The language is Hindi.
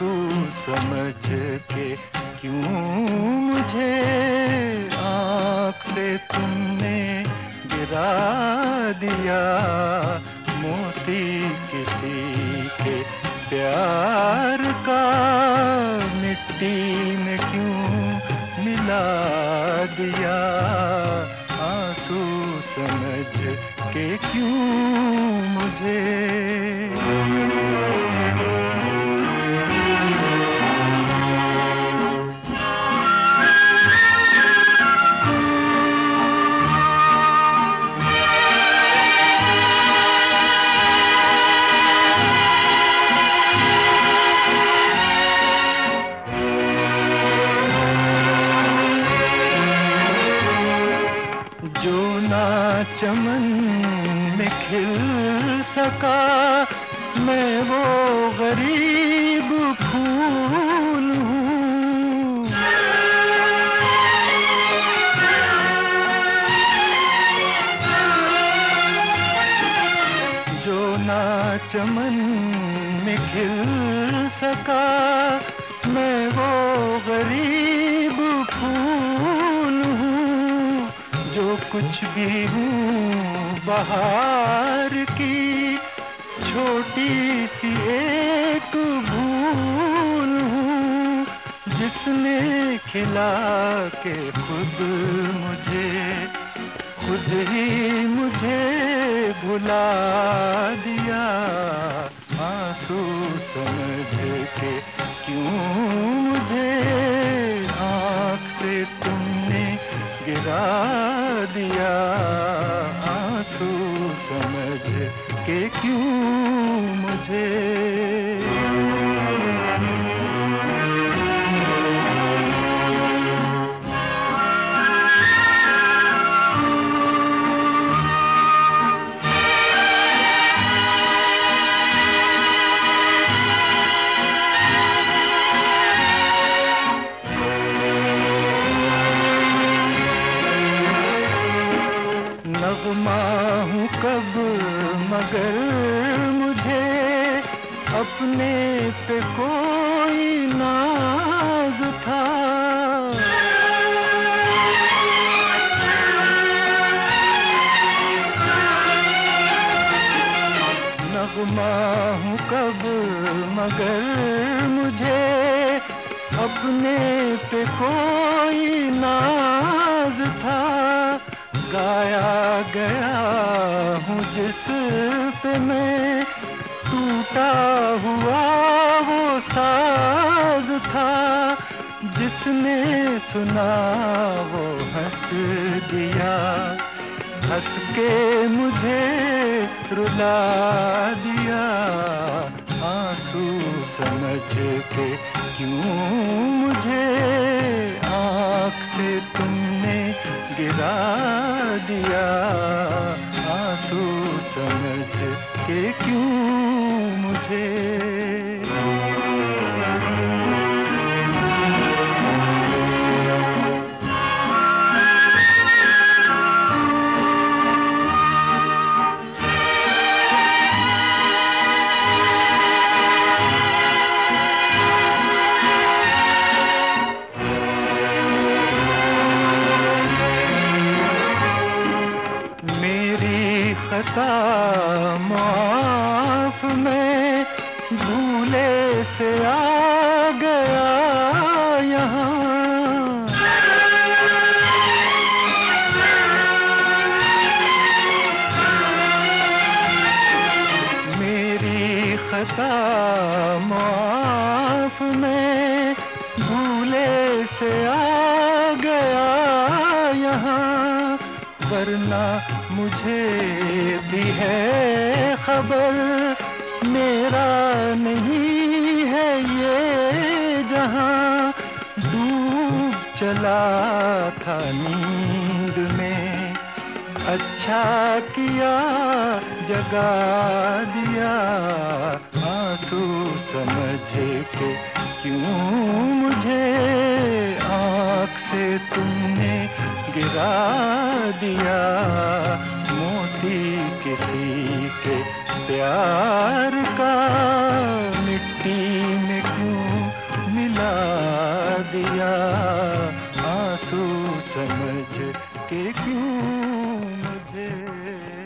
आंसू समझ के क्यों मुझे आँख से तुमने गिरा दिया। मोती किसी के प्यार का मिट्टी में क्यों मिला दिया। आंसू समझ के क्यों मुझे। जो ना चमन में खिल सका मैं वो गरीब फूल हूँ। जो ना चमन में खिल सका मैं वो गरीब फूल हूँ। जो कुछ भी हूँ बहार की छोटी सी एक भूल हूँ। जिसने खिला के खुद ही मुझे भुला दिया। आंसू समझ के क्यों मुझे आँख से तुमने गिरा दिया। आंसू समझ के क्यों मुझे। नग़मा हूँ कब मगर मुझे अपने पे कोई नाज था। नग़मा हूँ कब मगर मुझे अपने पे कोई नाज था। गाया गया हूँ जिस पे मैं टूटा हुआ वो साज था। जिसने सुना वो हंस दिया। हंस के मुझे रुला दिया। आंसू समझ के क्यों मुझे आँख से तुमने गिरा दिया। आंसू समझ के क्यों मुझे। खता माफ मैं भूले से आ गया यहाँ। मेरी खता माफ मैं भूले से आ गया यहाँ। वरना मुझे भी है खबर मेरा नहीं है ये जहां। डूब चला था नींद में अच्छा किया जगा दिया। आंसू समझ के क्यों मुझे आँख से तुमने गिरा दिया। मोती किसी के प्यार का मिट्टी में क्यों या आंसू समझ के क्यों मुझे